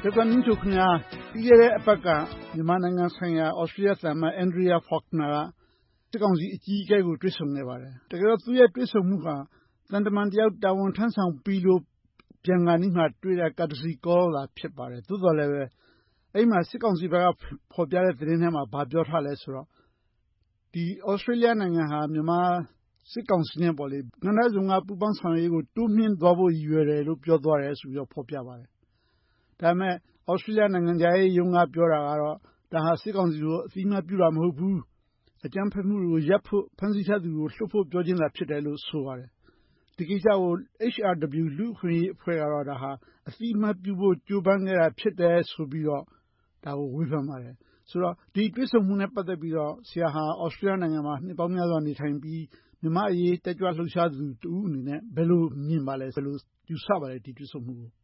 ဒေါက်တာမင်းချိုခင်ဗျာ ပြီးခဲ့တဲ့အပတ်ကမြန်မာနိုင်ငံဆိုင်ရာဩစတြေးလျသံအမတ် Andrea Faulkner ကစစ်ကောင်စီအကြီးအကဲကိုတွေ့ဆုံခဲ့ပါတယ်။တကယ်တော့သူ့ရဲ့တွေ့ဆုံမှုဟာသံတမန်တယောက်တာဝန်ထမ်းဆောင်ပြီးလို့ပြန်ခါနီးမှာတွေ့တဲ့ courtesy call သာဖြစ်ပါတယ်။သို့သော်လည်းပဲအဲ့မှာစစ်ကောင်စီဘက်ကဖော်ပြတဲ့သတင်းထဲမှာဘာပြောထားလဲဆိုတော့ဒီဩစတြေးလျနိုင်ငံဟာမြန်မာစစ်ကောင်စီနဲ့ပေါ့လေကဏ္ဍစုံကပူးပေါင်းဆောင်ရွက်ရေးကိုတိုးမြှင့်သွားဖို့ရည်ရွယ်တယ်လို့ပြောသွားတယ်ဆိုပြီးတော့ဖော်ပြပါတယ်။ဒါပေမဲ့ဩစတြေးလျနိုင်ငံသားရေးရုံးကပြောတာကတော့ဒါဟာစစ်ကောင်စီကိုအသိအမှတ်ပြုတာမဟုတ်ဘူး။အကြမ်းဖက်မှုတွေကိုရပ်ဖို့ဖမ်းဆီးထားသူကိုလွှတ်ဖို့ပြောခြင်းသာဖြစ်တယ်လို့ဆိုပါတယ်။ဒီကိစ္စကို HRW လူ့အခွင့်အရေးအဖွဲ့ကတော့ဒါဟာအသိအမှတ်ပြုဖို့ကြိုးပမ်းခဲ့တာဖြစ်တယ်ဆိုပြီးတော့ဒါကိုဝေဖန်ပါတယ်။ဆိုတော့ဒီတွေ့ဆုံမှုနဲ့ပတ်သက်ပြီးတော့ဆရာဟာဩစတြေးလျနိုင်ငံမှာနှစ်ပေါင်းများစွာနေထိုင်ပြီးမြန်မာအရေးတက်ကြွလှုပ်ရှားသူတဦးအနေနဲ့ဘယ်လိုမြင်ပါလဲဘယ်လိုယူဆပါလဲဒီတွေ့ဆုံမှုကို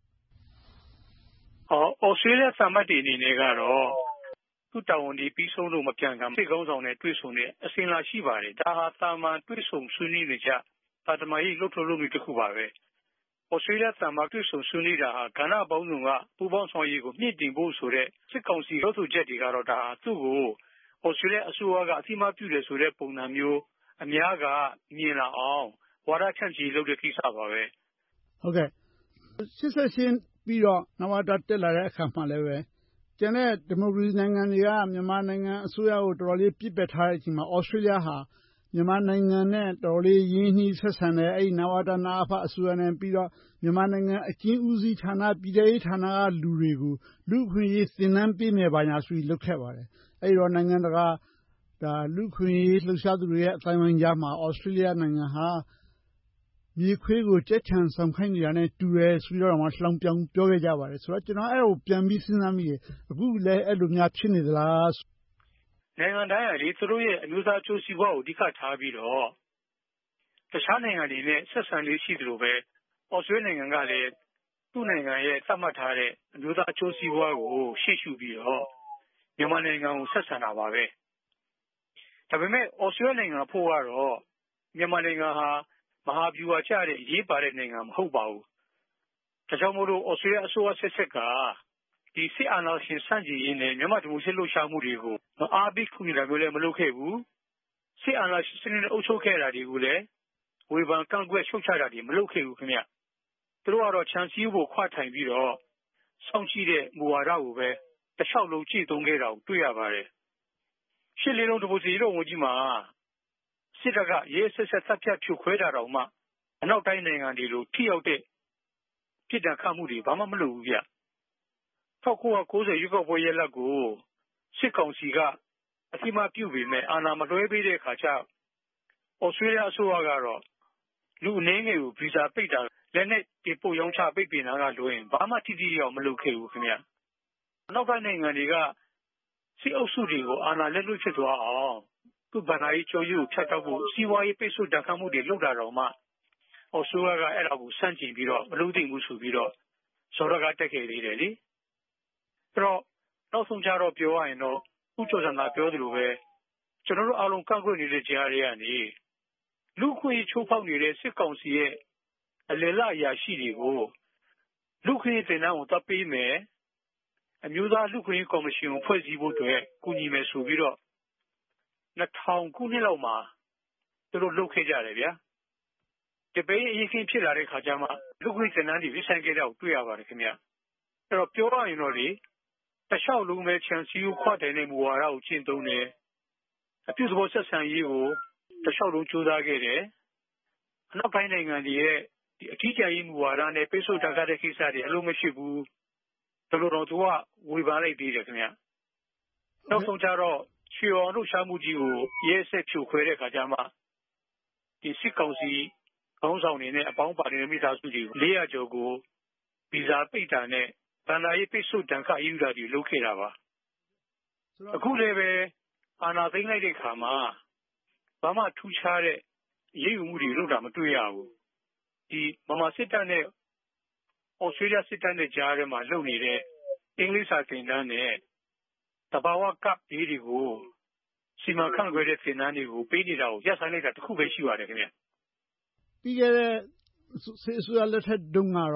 ဩစတြေးလျသံအမတ်တွေအနေနဲ့ကတော့သူ့တာဝန်ဒီပြီးဆုံးလို့မပြန်ကစိတ်ကောင်းဆောင်နဲ့တွေ့ဆုံတဲ့အစဉ်လာရှိပါတယ်ဒါဟာတာမန်တွေ့ဆုံဆွေးနွေးနေကြတာတမန်ရေးလှုပ်ထုံးလုပ်နေတစ်ခုပါပဲဩစတြေးလျသံအမတ်တွေ့ဆုံဆွေးနွေးတာဟာကဏ္ဍပေါင်းစုံကပူးပေါင်းဆောင်ရွက်ရေးကိုမြင့်တင်ဖို့ဆိုတဲ့စစ်ကောင်စီရုပ်ထုချက်တွေကတော့ဒါသူ့ကိုဩစတြေးလျအစိုးရကအသိအမှတ်ပြုတယ်ဆိုတဲ့ပုံစံမျိုးအများကမြင်လာအောင်ဝါဒဖြန့်ချီလုပ်တဲ့ကိစ္စပါပဲဟုတ်ကဲ့88ပြီးတော့နဝတတက်လာတဲ့အခါမှလည်းပဲကျန်တဲ့ဒီမိုကရေစီနိုင်ငံတွေကမြန်မာနိုင်ငံအစိုးရကိုတော်တော်လေးပြစ်ပယ်ထားတဲ့အချိန်မှာဩစတြေးလျဟာမြန်မာနိုင်ငံနဲ့တော်တော်လေးရင်းနှီးဆက်ဆံတယ်အဲ့နဝတနာအဖအစိုးရနဲ့ပြီးတော့မြန်မာနိုင်ငံအကျဉ်းဦးစီးဌာနပြည်ထောင်ရေးဌာနကလူတွေကိုလူ့အခွင့်အရေးသင်တန်းပေးမယ်ပါညာဆိုပြီးလုပ်ခဲ့ပါတယ်အဲ့တော့နိုင်ငံတကာဒါလူ့အခွင့်အရေးလှုပ်ရှားသူတွေရဲ့အတိုင်းအဝိုင်းကြားမှာဩစတြေးလျနိုင်ငံဟာမြေခွေးကိုကြက်ချံဆောင်ခိုင်းနေတာနဲ့တူတယ်ဆိုပြီးတော့မှလှောင်ပြောင်ပြောခဲ့ကြပါတယ်ဆိုတော့ကျွန်တော်အဲ့ကိုပြန်ပြီးစဉ်းစားမိတယ်အခုလည်းအဲ့လိုများဖြစ်နေသလားနိုင်ငံတိုင်းကလေသူတို့ရဲ့အမျိုးသားချိုးစီးပွားကိုအဓိကထားပြီးတော့တခြားနိုင်ငံတွေနဲ့ဆက်ဆံလေးရှိတယ်လို့ပဲဩစတြေးလျနိုင်ငံကလည်းသူ့နိုင်ငံရဲ့သတ်မှတ်ထားတဲ့အမျိုးသားချိုးစီးပွားကိုရှေ့ရှုပြီးတော့မြန်မာနိုင်ငံကိုဆက်ဆံတာပါပဲဒါပေမဲ့ဩစတြေးလျနိုင်ငံဖို့ကတော့မြန်မာနိုင်ငံဟာမဟာဗျူဟာကျတဲ့အရေးပါတဲ့နိုင်ငံမဟုတ်ပါဘူးဒါကြောင့်မို့လို့ဩစတြေးလျအစိုးရဆက်ဆက်ကဒီစစ်အာဏာရှင်စန့်ကျင်ရေးနဲ့မြန်မာဒီမိုကရေစီလှုပ်ရှားမှုတွေကိုအားပေးကူညီတာမျိုးလည်းမလုပ်ခဲ့ဘူးစစ်အာဏာရှင်စနစ်နဲ့အုပ်ချုပ်ခဲ့တာတွေကိုလည်းဝေဖန်ကန့်ကွက်ရှုတ်ချတာတွေမလုပ်ခဲ့ဘူးခင်ဗျသူတို့ကတော့ခြံစည်းဖို့ခွာထိုင်ပြီးတော့စောင့်ကြည့်တဲ့မူဝါဒကိုပဲတစ်လျှောက်လုံးကြည့်သုံးခဲ့တာကိုတွေ့ရပါတယ်ရှစ်လေးလုံးဒီမိုကရေစီတို့ဝန်ကြီးမှာစစ်တပ်ကရဲဆက်ဆက်တပ်ဖြတ်ဖြိုခွဲတာတော့မှအနောက်တိုင်းနိုင်ငံတွေလိုထိရောက်တဲ့ပြည်ထောင်ခတ်မှုတွေဘာမှမလုပ်ဘူးဗျ1990ရွေးကောက်ပွဲရလဒ်ကိုစစ်ကောင်စီကအတိမပြုတ်ပေမဲ့အာဏာမလွှဲပေးတဲ့အခါကျဩစတြေးလျအစိုးရကတော့လူအနေငယ်ကိုဗီဇာပိတ်တာလက်နဲ့ဒီပို့ရောင်းချပိတ်ပင်တာကလွှဲရင်ဘာမှတိတိကျကျမလုပ်ခဲ့ဘူးခင်ဗျအနောက်တိုင်းနိုင်ငံတွေကစစ်အုပ်စုတွေကိုအာဏာလက်လွတ်ဖြစ်သွားအောင်သူ့ဗဏ္ဍာရေးချုပ်ကိုဖြတ်တောက်ဖို့စီးပွားရေးပိတ်ဆို့တန်ခတ်မှုတွေလုပ်တာတော့မှဩစတြေးလျကအဲ့ဒါကိုစန့်ကျင်ပြီးတော့မလုပ်သင့်ဘူးဆိုပြီးတော့စောရကတက်ခဲ့သေးတယ်လေအဲ့တော့နောက်ဆုံးကြတော့ပြောရရင်တော့ဦးကျော်စံသာပြောသလိုပဲကျွန်တော်တို့အားလုံးကန့်ကွက်နေတဲ့ကြားတွေကနေလူခွေချိုးဖောက်နေတဲ့စစ်ကောင်စီရဲ့အလယ်လအရာရှိတွေကိုလူခွေတင်နှန်းကိုတပ်ပေးမယ်အမျိုးသားလူခွေကော်မရှင်ကိုဖွဲ့စည်းဖို့အတွက်ကူညီမယ်ဆိုပြီးတော့2000ခုနှစ်လောက်မှာသူတို့လုပ်ခဲ့ကြတယ်ဗျာဒီပေးအရေးခင်းဖြစ်လာတဲ့ခါကျမှလူခွေတင်နှန်းတွေวิဆိုင်ခဲ့တဲ့ကိုတွေ့ရပါတယ်ခင်ဗျအဲ့တော့ပြောရရင်တော့လေတခြားလုံးပဲခြံစည်းကိုခွတ်တယ်နဲ့မူဝါဒကိုကျင့်သုံးတယ်အပြုသဘောဆက်ဆံရေးကိုတခြားလုံးကြိုးစားခဲ့တယ်အနောက်ပိုင်းနိုင်ငံတွေရဲ့ဒီအထီးကျန်ရေးမူဝါဒနဲ့ပိတ်ဆို့တာကတဲ့ကိစ္စတွေအလုံးမရှိဘူးဒါလို့တော့သူကဝေဖန်လိုက်သေးတယ်ခင်ဗျနောက်ဆုံးကြတော့ချီအောင်လှုပ်ရှားမှုကြီးကိုရဲဆက်ဖြိုခွဲတဲ့ခါကျမှဒီစစ်ကောင်စီခေါင်းဆောင်တွေနဲ့အပေါင်းပါနေတဲ့မိသားစုတွေ400ကျော်ကိုဗီဇာပိတ်တာနဲ့ဗန္ဒာရေးပိတ်ဆို့တန်ခါယူတာတွေလုပ်ခဲ့တာပါအခုလည်းပဲအာဏာသိမ်းလိုက်တဲ့ခါမှာဘာမှထူးခြားတဲ့ရေးယူမှုတွေလုပ်တာမတွေ့ရဘူးဒီမမစစ်တပ်နဲ့ဩစတြေးလျစစ်တပ်နဲ့ကြားထဲမှာလုပ်နေတဲ့အင်္ဂလိပ်စာသင်တန်းနဲ့တဘာဝကပ်ရေးတွေကိုစီမံခန့်ခွဲတဲ့သင်တန်းတွေကိုပေးနေတာကိုရပ်ဆိုင်လိုက်တာတခုပဲရှိပါတယ်ခင်ဗျပြီးခဲ့တဲ့စစ်အစိုးရလက်ထက်တုန်းကတော့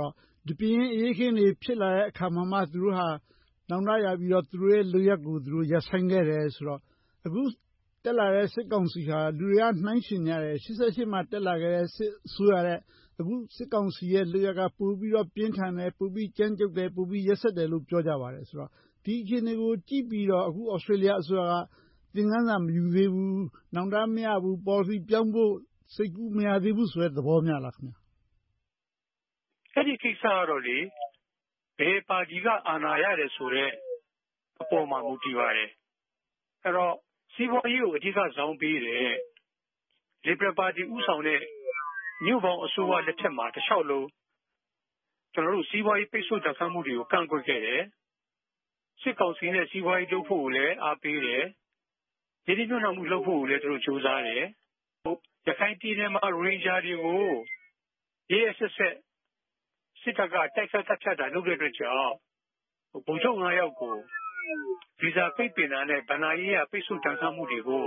ဒီပြင်းအေးခင်းတွေဖြစ်လာတဲ့အခါမှာမှသူတို့ဟာနောင်တရပြီးတော့သူတို့ရဲ့လုပ်ရက်ကိုသူတို့ရပ်ဆိုင်ခဲ့တယ်ဆိုတော့အခုတက်လာတဲ့စစ်ကောင်စီဟာလူတွေကနှိုင်းယှဉ်ကြတယ်88မှာတက်လာခဲ့တဲ့စစ်အစိုးရတဲ့အခုစစ်ကောင်စီရဲ့လုပ်ရက်ကပိုပြီးတော့ပြင်းထန်တယ်ပိုပြီးကြမ်းကြုတ်တယ်ပိုပြီးရက်စက်တယ်လို့ပြောကြပါတယ်ဆိုတော့ဒီအခြေအနေကိုကြည့်ပြီးတော့အခုဩစတြေးလျအစိုးရကသင်ခန်းစာမယူသေးဘူးနောင်တမရဘူးပေါ်လစီပြောင်းဖို့စိတ်ကူးမရသေးဘူးဆိုတဲ့သဘောများလားခင်ဗျာအဲ့ဒီကိစ္စကတော့လေဘယ်ပါတီကအာဏာရတယ်ဆိုတဲ့အပေါ်မှာမူတည်ပါတယ်အဲ့တော့စီးပွားရေးကိုအဓိကဇောင်းပေးတယ် Liberal Party ဥဆောင်တဲ့မြို့ပေါင်းအစိုးရလက်ထက်မှာတစ်လျှောက်လုံးကျွန်တော်တို့စီးပွားရေးပိတ်ဆို့တိုက်ခိုက်မှုတွေကိုကန့်ကွက်ခဲ့တယ်စစ်ကောင်စီနဲ့စီးပွားရေးလုပ်ဖို့ကိုလည်းအားပေးတယ်ဒီဒီညွှန်မှုလုပ်ဖို့ကိုလည်းသူတို့ကြိုးစားတယ်ရခိုင်ပြည်နယ်မှာရိုဟင်ဂျာတွေကိုရေးအဆက်ဆက်စစ်တပ်ကတိုက်ခိုက်တပ်ဖြတ်တာလုပ်တဲ့အတွက်ကြောင့်ဗိုလ်ချုပ်9ယောက်ကိုဗီဇာပိတ်ပင်တာနဲ့ဗဏ္ဍာရေးရပိတ်ဆို့တန်ခါမှုတွေကို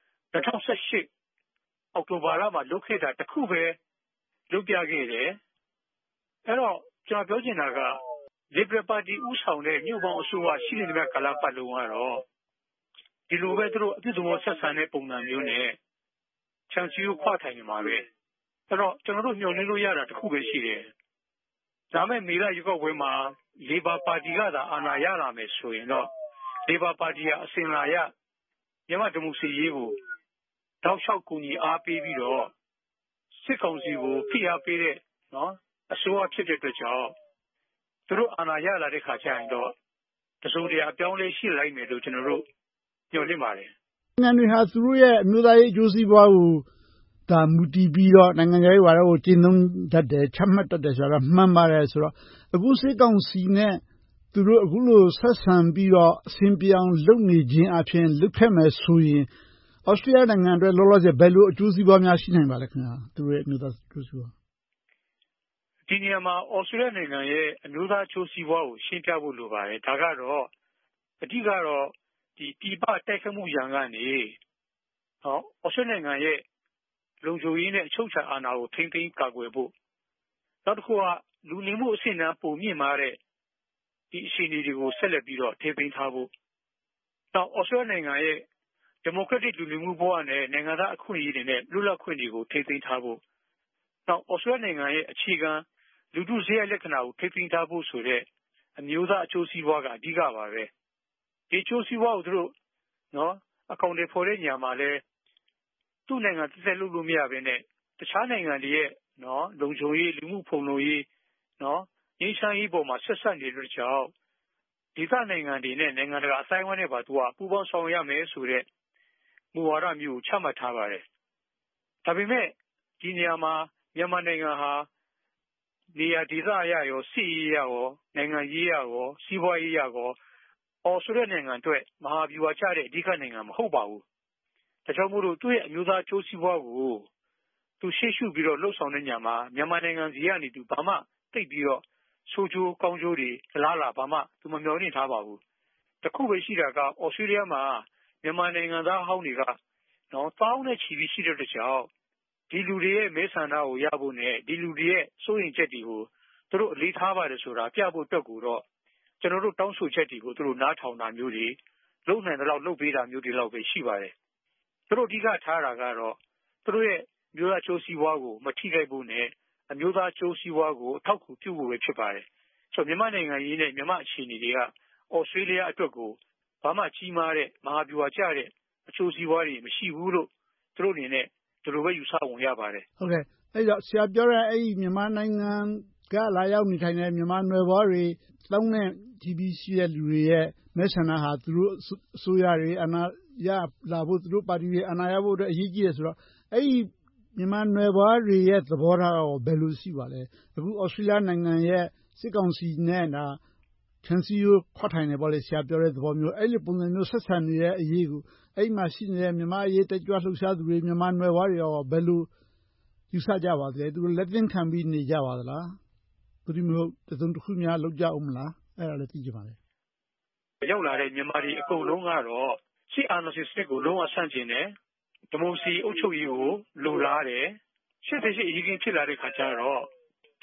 2018အောက်တိုဘာလမှာလုပ်ခဲ့တာတခုပဲလုပ်ပြခဲ့တယ်အဲ့တော့ကျွန်တော်ပြောချင်တာက Liberal Party ဥဆောင်တဲ့မြို့ပေါင်းအစိုးရရှိနေတဲ့ကာလပတ်လုံးကတော့ဒီလိုပဲသူတို့အပြုသဘောဆက်ဆံတဲ့ပုံစံမျိုးနဲ့ချန်စီကိုခွာထိုင်နေမှာပဲအဲ့တော့ကျွန်တော်တို့ညှော်နှင်းလို့ရတာတခုပဲရှိတယ်ဒါမဲ့မေလရွေးကောက်ပွဲမှာ Labor Party ကသာအာဏာရလာမယ်ဆိုရင်တော့ Labor Party ကအစဉ်လာရမြန်မာဒီမိုကရေစီရေးကိုတောက်လျှောက်ကူညီအားပေးပြီးတော့စစ်ကောင်စီကိုဖိအားပေးတဲ့နော်အစိုးရဖြစ်တဲ့အတွက်ကြောင့်သူတို့အာဏာရလာတဲ့ခါကျရင်တော့တစုံတရာအပြောင်းလဲရှိလိုက်မယ်လို့ကျွန်တော်တို့ညွှန်လင့်ပါတယ်နိုင်ငံတွေဟာသူတို့ရဲ့အမျိုးသားရေးအကျိုးစီးပွားကိုဒါမူတည်ပြီးတော့နိုင်ငံရေးဝါဒကိုကျင့်သုံးတတ်တယ်ချမှတ်တတ်တယ်ဆိုတော့မှန်ပါတယ်ဆိုတော့အခုစစ်ကောင်စီနဲ့သူတို့အခုလိုဆက်ဆံပြီးတော့အစဉ်ပြောင်းလုပ်နေခြင်းအပြင်လုပ်ခဲ့မယ်ဆိုရင်ဩစတြေးလျနိုင်ငံအတွက်လောလောဆယ်ဘယ်လိုအကျိုးစီးပွားများရှိနိုင်ပါလဲခင်ဗျာသူတို့ရဲ့အမျိုးသားအကျိုးစီးပွားဒီနေရာမှာဩစတြေးလျနိုင်ငံရဲ့အမျိုးသားအကျိုးစီးပွားကိုရှင်းပြဖို့လိုပါတယ်ဒါကတော့အဓိကတော့ဒီပြည်ပတိုက်ခတ်မှုရန်ကနေဩစတြေးလျနိုင်ငံရဲ့လုံခြုံရေးနဲ့အချုပ်အခြာအာဏာကိုထိန်းသိမ်းကာကွယ်ဖို့နောက်တစ်ခုကလူနေမှုအဆင့်အတန်းပုံမြင့်မာတဲ့ဒီအခြေအနေတွေကိုဆက်လက်ပြီးတော့ထိန်းသိမ်းထားဖို့နောက်ဩစတြေးလျနိုင်ငံရဲ့ဒီမိုကရက်တစ်လူနေမှုဘဝနဲ့နိုင်ငံသားအခွင့်အရေးတွေနဲ့လွတ်လပ်ခွင့်တွေကိုထိန်းသိမ်းထားဖို့နောက်ဩစတြေးလျနိုင်ငံရဲ့အခြေခံလူထုစရိုက်လက္ခဏာကိုထိန်းသိမ်းထားဖို့ဆိုတဲ့အမျိုးသားအကျိုးစီးပွားကအဓိကပါပဲဒီအကျိုးစီးပွားကိုသူတို့နော်အကောင့်တွေဖော်တဲ့ညမှာလဲသူ့နိုင်ငံတစ်သက်လုပ်လို့မရဘဲနဲ့တခြားနိုင်ငံတွေရဲ့နော်လုံခြုံရေးလူမှုဖုံလုံရေးနော်ငြိမ်းချမ်းရေးပေါ်မှာဆက်ဆက်နေတဲ့ကြောင့်ဒေသနိုင်ငံတွေနဲ့နိုင်ငံတကာအတိုင်းအဝိုင်းတွေပါသူကပူးပေါင်းဆောင်ရွက်ရမယ်ဆိုတဲ့မူဝါဒမျိုးကိုချမှတ်ထားပါတယ်ဒါပေမဲ့ဒီနေရာမှာမြန်မာနိုင်ငံဟာနေရာဒေသအရရောစစ်ရေးရရောနိုင်ငံရေးရရောစီးပွားရေးရရောဩစတြေးလျနိုင်ငံအတွက်မဟာဗျူဟာကျတဲ့အဓိကနိုင်ငံမဟုတ်ပါဘူးဒါကြောင့်မို့လို့သူ့ရဲ့အမျိုးသားအကျိုးစီးပွားကိုသူရှေ့ရှုပြီးတော့လှုပ်ဆောင်တဲ့ညမှာမြန်မာနိုင်ငံစီကနေသူဘာမှသိပ်ပြီးတော့ဆိုးကျိုးကောင်းကျိုးတွေလားဘာမှသူမမျှော်လင့်ထားပါဘူးတခုပဲရှိတာကဩစတြေးလျမှာမြန်မာနိုင်ငံသားဟောင်းတွေကနော်တောင်းနဲ့ချီပြီးရှိတဲ့ကြောင့်ဒီလူတွေရဲ့မဲဆန္ဒကိုရဖို့နဲ့ဒီလူတွေရဲ့စိုးရိမ်ချက်တွေကိုသူတို့အလေးထားပါတယ်ဆိုတာပြဖို့အတွက်ကိုတော့ကျွန်တော်တို့တောင်းဆိုချက်တွေကိုသူတို့နားထောင်တာမျိုးတွေလုပ်နိုင်တဲ့လောက်လုပ်ပေးတာမျိုးတွေလောက်ပဲရှိပါတယ်သူတို့အဓိကထားတာကတော့သူတို့ရဲ့မျိုးသားအကျိုးစီးပွားကိုမထိခိုက်ဖို့နဲ့အမျိုးသားအကျိုးစီးပွားကိုအထောက်အကူပြုဖို့ပဲဖြစ်ပါတယ်ဆိုတော့မြန်မာနိုင်ငံရေးနဲ့မြန်မာအခြေအနေတွေကဩစတြေးလျအတွက်ကိုဘာမှကြီးမားတဲ့မဟာဗျူဟာကျတဲ့အကျိုးစီးပွားတွေမရှိဘူးလို့သူတို့အနေနဲ့ဒီလိုပဲယူဆဝင်ရပါတယ်ဟုတ်ကဲ့အဲ့တော့ဆရာပြောတဲ့အဲ့ဒီမြန်မာနိုင်ငံကလာရောက်နေထိုင်တဲ့မြန်မာနွယ်ဖွားတွေတောင်းတဲ့ TBC ရဲ့လူတွေရဲ့မဲဆန္ဒဟာသူတို့အစိုးရတွေအာဏာရလာဖို့သူတို့ပါတီတွေအာဏာရဖို့အတွက်အရေးကြီးတယ်ဆိုတော့အဲ့ဒီမြန်မာနွယ်ဖွားတွေရဲ့သဘောထားရောဘယ်လိုရှိပါလဲအခုဩစတြေးလျနိုင်ငံရဲ့စစ်ကောင်စီနဲ့ဒါချန်စီယိုခွတ်ထိုင်တယ်ပေါ့လေဆရာပြောတဲ့သဘောမျိုးအဲ့ဒီပုံစံမျိုးဆက်ဆံနေတဲ့အရေးကိုအဲ့မှာရှိနေတဲ့မြန်မာအရေးတက်ကြွလှုပ်ရှားသူတွေမြန်မာနွယ်ဖွားတွေရောဘယ်လိုယူဆကြပါသလဲသူတို့လက်သင့်ခံပြီးနေကြပါသလားဘယ်သူမျိုးတစုံတစ်ခုများလောက်ကြအောင်မလားအဲ့ဒါလည်းသိကြပါလေရောက်လာတဲ့မြန်မာတွေအကုန်လုံးကတော့ရှေ့အာဏာရှင်စနစ်ကိုလုံးဝဆန့်ကျင်တယ်ဒီမိုကရေစီအုပ်ချုပ်ရေးကိုလိုလားတယ်ရှေ့အရေးကြီးဖြစ်လာတဲ့ခါကျတော့တ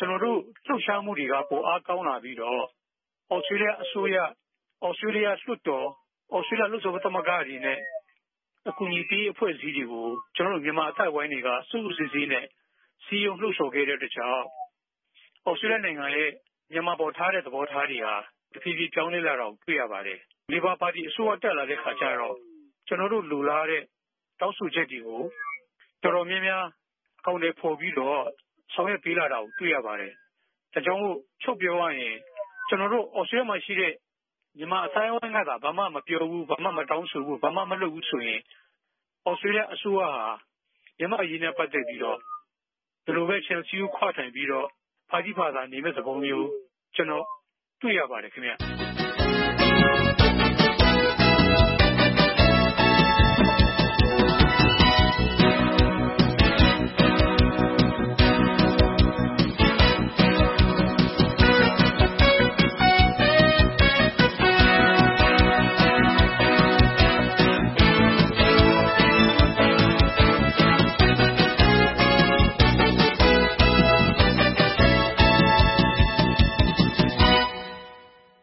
ကျွန်တော်တို့လှုပ်ရှားမှုတွေကပိုအားကောင်းလာပြီးတော့ဩစတြေးလျအစိုးရဩစတြေးလျလွှတ်တော်ဩစတြေးလျလွှတ်တော်သမဂ္ဂတွေနဲ့အကူအညီပေးအဖွဲ့အစည်းတွေကိုကျွန်တော်တို့မြန်မာအတိုက်ဝိုင်းတွေကစုစုစည်းစည်းနဲ့စီယုံလှုပ်ဆော်ခဲ့တဲ့တခြားဩစတြေးလျနိုင်ငံရဲ့မြန်မာပေါ်ထားတဲ့သဘောထားတွေဟာတဖြည်းဖြည်းပြောင်းလဲလာတာကိုတွေ့ရပါတယ်။ Labour Party အစိုးရတက်လာတဲ့ခါကျတော့ကျွန်တော်တို့လိုလားတဲ့တောင်းဆိုချက်တွေကိုတော်တော်များများအကောင့်တွေပေါ်ပြီးတော့ဆောင်ရွက်ပေးလာတာကိုတွေ့ရပါတယ်။ဒါကြောင့်မို့ချုပ်ပြောရရင်ကျွန်တော်တို့ဩစတြေးလျမှာရှိတဲ့မြန်မာအတိုင်းအဝိုင်းကသာဘာမှမပြောဘူးဘာမှမတောင်းဆိုဘူးဘာမှမလုပ်ဘူးဆိုရင်ဩစတြေးလျအစိုးရဟာမြန်မာအရေးနဲ့ပတ်သက်ပြီးတော့ဒီလိုပဲချယ်ဆီကိုခွာထိုင်ပြီးတော့ဖာကြီးဖာသာနေမဲ့သဘောမျိုးကျွန်တော်တွေ့ရပါတယ်ခင်ဗျ